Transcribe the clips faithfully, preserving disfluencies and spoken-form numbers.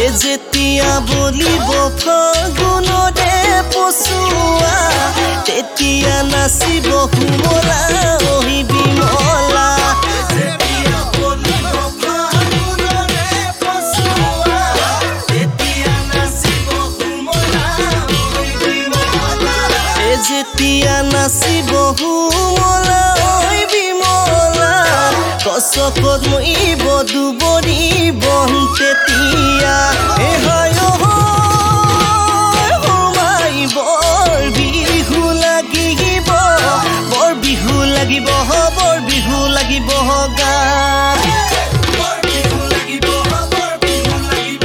যেতিয়া বলিব ফাগুনৰে পছুৱা তেতিয়া নাচিব হুমলা ওহি বিমলা যেতিয়া বলিব ফাগুনৰে পছুৱা তেতিয়া নাচিব হুমলা ওহি বিমলা যেতিয়া নাচিব হুমলা ওহি বিমলা কচকত মইব দুবৰি বন তেতিয়া এ হয় মাই বৰ বিহু লাগিব বৰ বিহু লাগিব বৰ বিহু লাগিব গান বৰ বিহু লাগিব বৰ বিহু লাগিব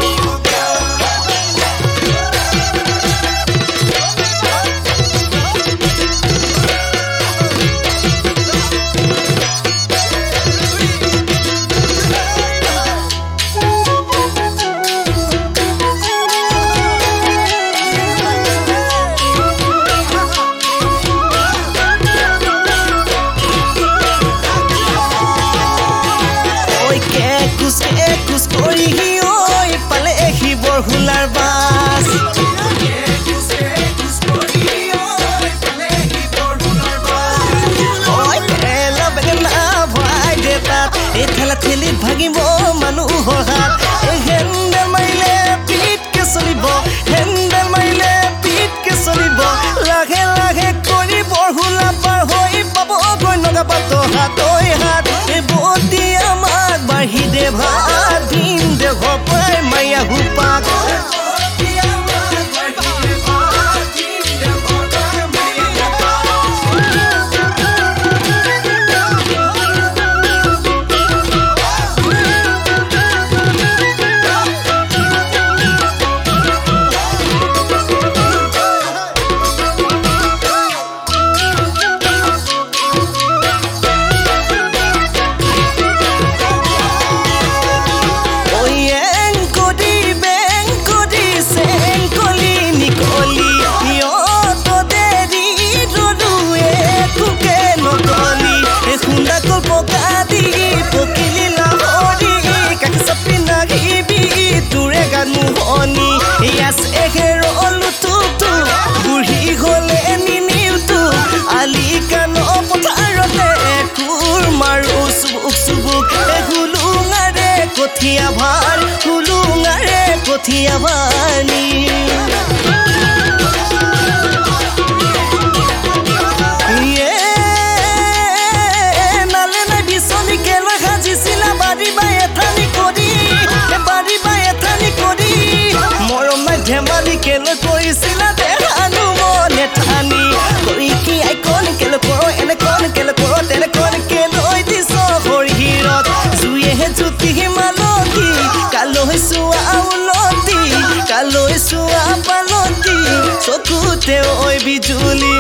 একুচ কৰি ঐ পালে এহি বৰহুলাৰ বাছ এই ঠেলা ঠেলিত ভাগিব মানুহৰ হাত এই হেণ্ডেল মাৰিলে পিটকে চলিব হেণ্ডেল মাৰিলে পিটকে চলিব লাহে লাহে কৰি বৰহুলা পাৰ হৈ পাব গৈ নগা পাত হাত ঐ হাত এই বতি আমাক বাঢ়ি দে ভাত দিন দে ঘপাই মায়া হুপাক ইয়াস এঘেৰ লুটুটু বুঢ়ী হলে নিনিউটু আলি কান পথাৰতে কুৰ মাৰো চুবুক চুবুক হুলুঙাৰে কঠীয়া ভাৰ হুলুঙাৰে কঠীয়া ভানি নালে নাই বিচনী কেলা সাজিছিলা বাৰী বা এঠানি কৰি বাৰী বা এঠানি কৰি মৰম নাই ধেমালি কেলৈ কৰিছিলা দেহানো মনে ঠানি কৰি কি আইকন কেলৈ কৰ এনে কন কেলৈ কৰ তেনে কন কেলৈ দিছ সৰিহিৰত জুয়েহে জ্যোতি মালতী কালৈ চোৱা উলতি কালৈ চোৱা পালতি চকুতে ঐ বিজুলি